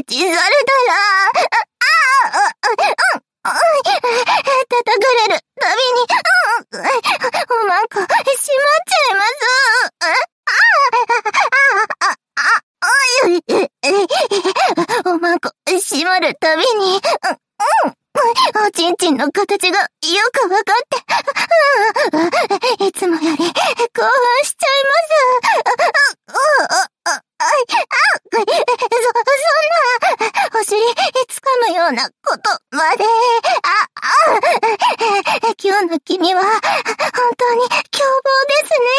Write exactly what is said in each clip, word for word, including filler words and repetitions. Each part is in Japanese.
チされたら、ああ、あ、叩かれるたびに、おまんこ、しまっちゃいます。おまんこ、しまるたびに、おちんちんの形がよくわかって、いつもより興奮しちゃいます。そ、そんな、お尻つかむようなことまで、あ、あ、今日の君は、本当に凶暴ですね。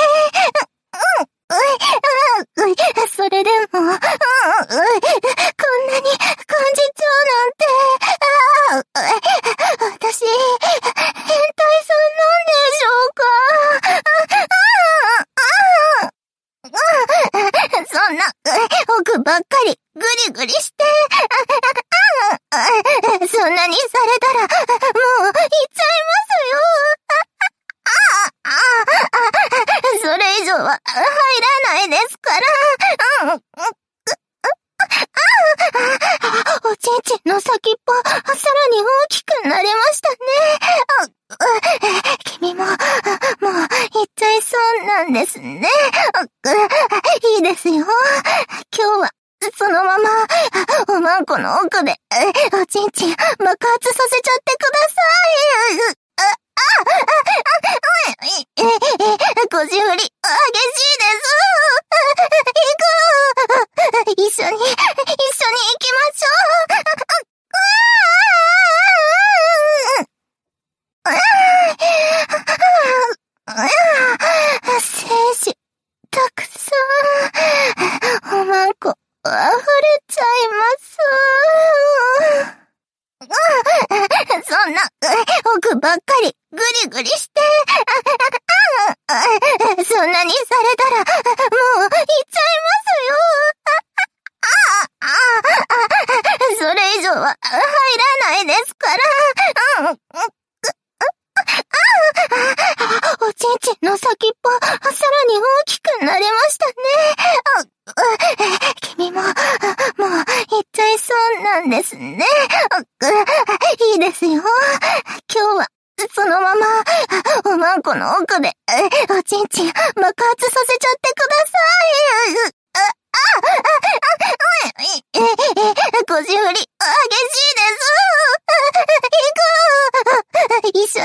それでも、こんなに感じちゃうなんて、私、変態さんなんでしょうか。そんな、奥ばっかりグリグリして、そんなにされたら、もう、行っちゃいますよ。それ以上は入らないですから。おちんちんの先っぽ、さらに大きくなりましたね。君も、もう、行っちゃいそうなんですね。いいですよ。今日は、そのまま、おまんこの奥で、おちんちん爆発させちゃってください。腰振り、激しいです。行く。一緒に、一緒に行きましょう。精子、たくさん、おまんこ、溢れちゃいます。そんな、奥ばっかり、グリグリして、そんなにされたら、もう、行っちゃいますよ。それ以上は、入らないですから。おちんちんの先っぽ、さらに大きくなりましたね。君も、もう、行っちゃいそうなんですね。いいですよ。今日は、そのまま、おまんこの奥で、おちんちん爆発させちゃってください。腰振り、激しいです。行く。一緒に、一緒に行きましょ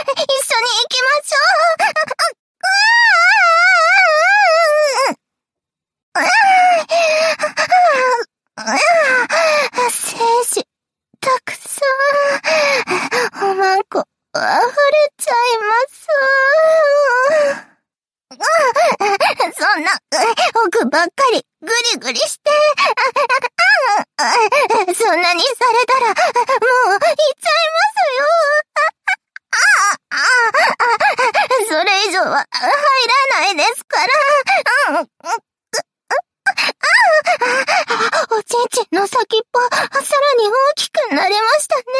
う。精子、たくさん、おまんこ、溢れちゃいます。そんな、奥ばっかり、グリグリして、そんなにされたら、もう、行っちゃいますよ。それ以上は、入らないですから。おちんちんの先っぽ、さらに大きくなりましたね。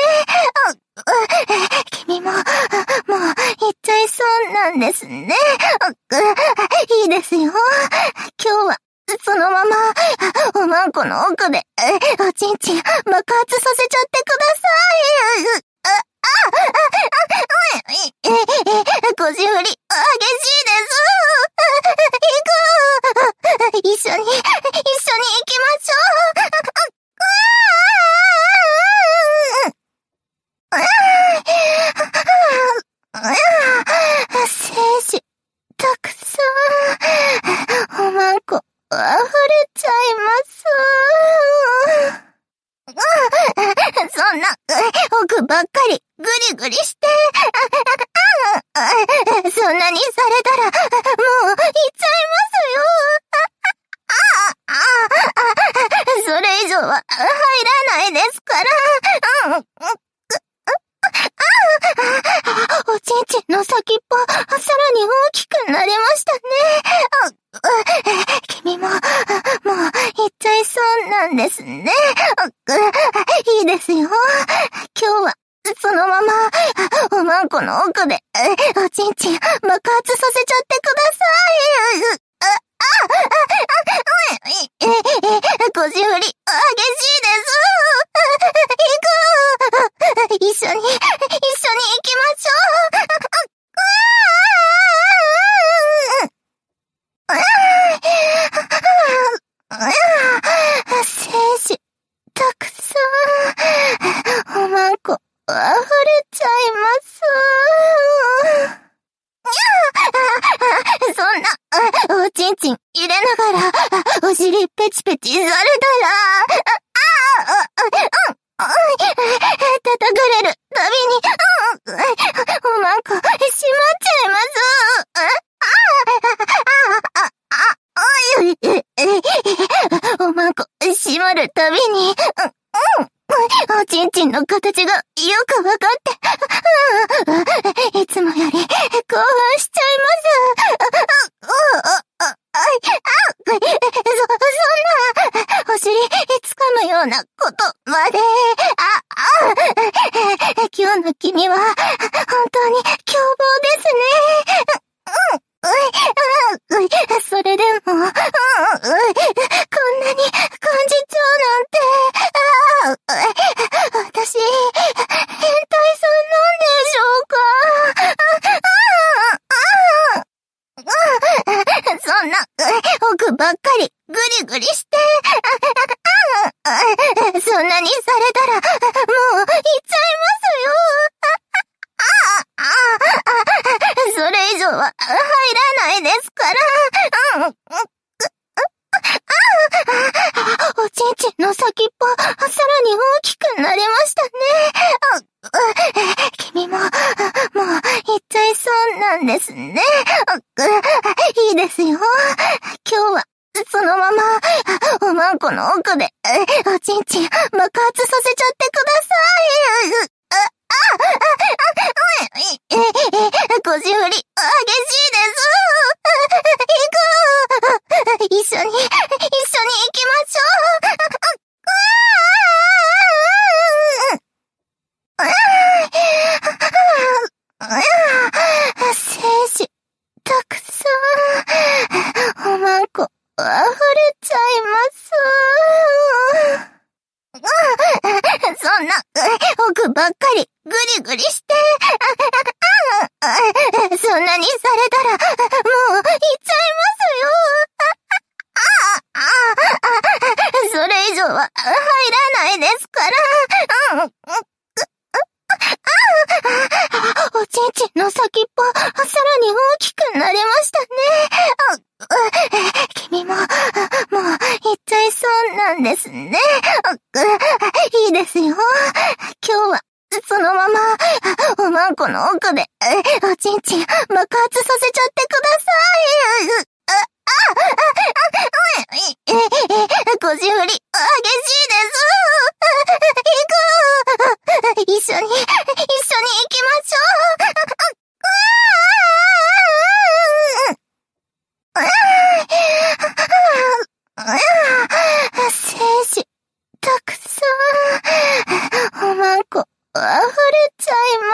君も、もう、行っちゃいそうなんですね。いいですよ。今日は、そのまま、おまんこの奥で、おちんちん爆発させちゃってください。腰振り、激しいです。行く。一緒に、一緒に行きましょう。精子、たくさん、おまんこ、溢れちゃいます。そんな、奥ばっかり、グリグリして、そんなにされたら、もう、行っちゃいますよ。それ以上は、入らないですから。おちんちんの先っぽ、さらに大きくなりましたね。君も、もう、行っちゃいそうなんですね。いいですよ。今日は、そのまま、おまんこの奥で、おちんちん爆発させちゃってください。腰振り、激しいです。 おちんちん入れながら、お尻ペチペチされたら、叩かれるたびに、おまんこ、しまっちゃいます。おまんこ、しまるたびに、おちんちんの形がよくわかって、いつもより興奮しちゃいます。そ、そんな、お尻つかむようなことまで、今日の君は、本当に凶暴ですね。それでも、こんなに感じちゃうなんて、私、変態さんなんでしょうか。そんな、奥ばっかりグリグリして、そんなにされたら、もう、行っちゃいますよ。それ以上は入らないですから。おちんちんの先っぽ、さらに大きくなりましたね。君も、もう、行っちゃいそうなんですね。いいですよ。今日は、そのまま、おまんこの奥で、おちんちん爆発させちゃってください。腰振り、激しいです。行く。一緒に、一緒に行きましょう。精子、たくさん、おまんこ、溢れちゃいます。そんな、奥ばっかり、グリグリして、そんなにされたら、もう、行っちゃいますよ。それ以上は、入らないですから。おちんちんの先っぽ、さらに大きくなりましたね。君も、もう、行っちゃいそうなんですね。いいですよ。今日は、そのまま、おまんこの奥で、おちんちん爆発させちゃってください。腰振り、激しいです。行く。一緒に、一緒に行きましょう。精子、たくさん、おまんこ、溢れちゃいます。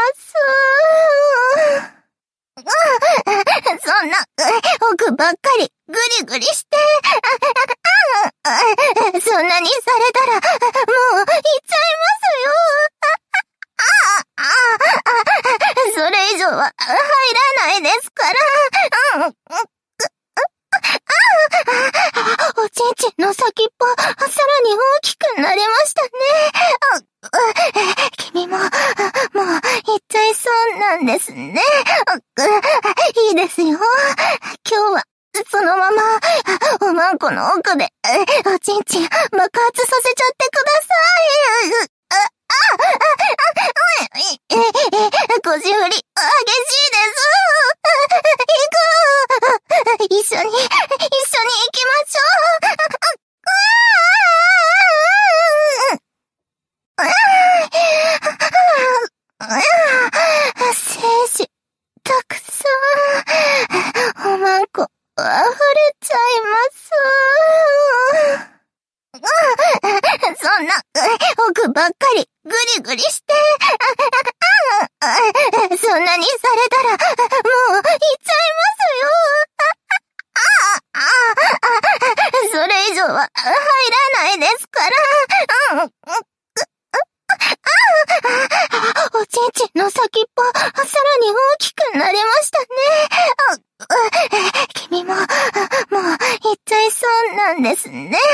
そんな、奥ばっかり、グリグリして、そんなにされたら、もう、行っちゃいますよ。それ以上は、入らないですから。おちんちんの先っぽ、さらに大きくなりましたね。君も、もう、行っちゃいそうなんですね。いいですよ。今日は、そのまま、おまんこの奥で、おちんちん爆発させちゃってください。腰振り、激しいです。行く。一緒に、一緒に行きましょう。精子、たくさん、おまんこ、溢れちゃいます。そんな、奥ばっかり、グリグリして、そんなにされたら、もう、行っちゃいますよ。それ以上は、入らないですから。おちんちんの先っぽ、さらに大きくなりましたね。君も、もう、行っちゃいそうなんですね。